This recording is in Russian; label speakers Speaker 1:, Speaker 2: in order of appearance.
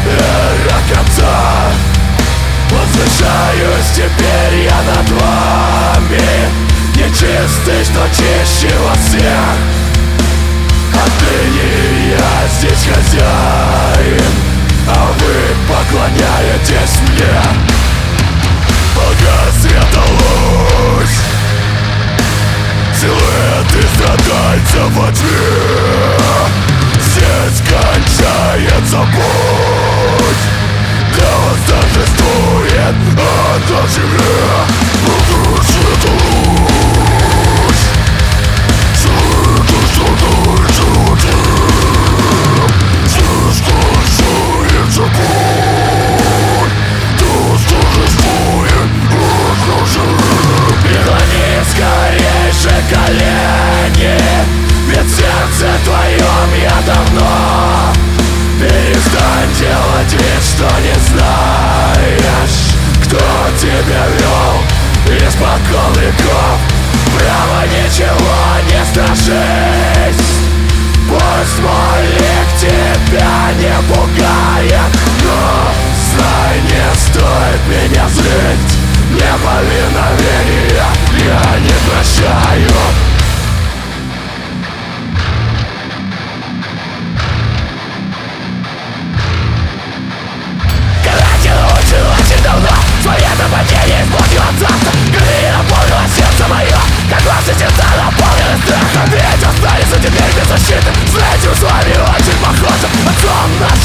Speaker 1: кота. Возвышаюсь теперь я над вами, нечистый, что чище во всех. Отныне я здесь хозяин, а вы поклоняетесь мне. Погас светолуч, силуэты страдальца во тьме. Здесь кончается путь, для вас торжествует на земле. Погас светолуч, силуэты страдальца во тьме. Здесь кончается путь, для вас торжествует на земле. Преклони скорей же колени, ведь в сердце твоем я давно. Перестань делать вид, что не знаешь, кто тебя вел испокон веков. Право ничего не страшись, пусть мой лик тебя не пугает, но знай, не стоит меня злить. Неповиновения я не прощаю. Очень давно свое нападение испортило царство. Крови наполнило сердце мое, как ваши сердца наполнены страхом. Ведь останется теперь без защиты. С этим с вами очень похоже. Отцом наш